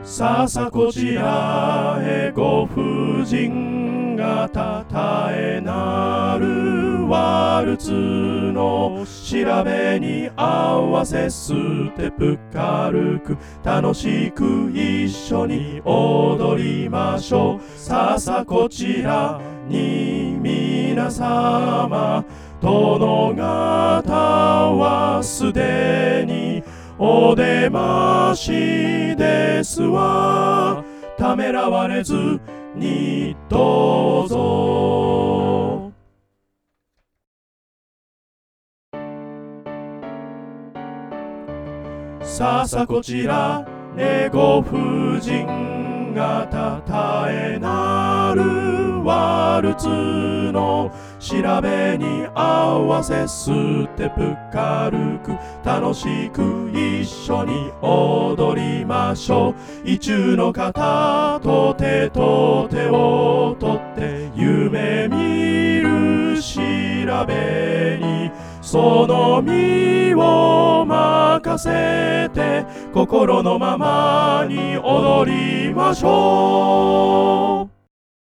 さあさあこちらへご婦人がたたえなるワルツの調べに合わせステップ軽く楽しく一緒に踊りましょう。さあさあこちらに皆様殿方はすでにお出ましですわ。ためらわれずにどうぞ。さあさあこちらへご婦人がたたえなるワルツの調べに合わせステップ軽く楽しく一緒に踊りましょう。意中の方と手を取って夢見る調べにその身を任せて心のままに踊りましょう。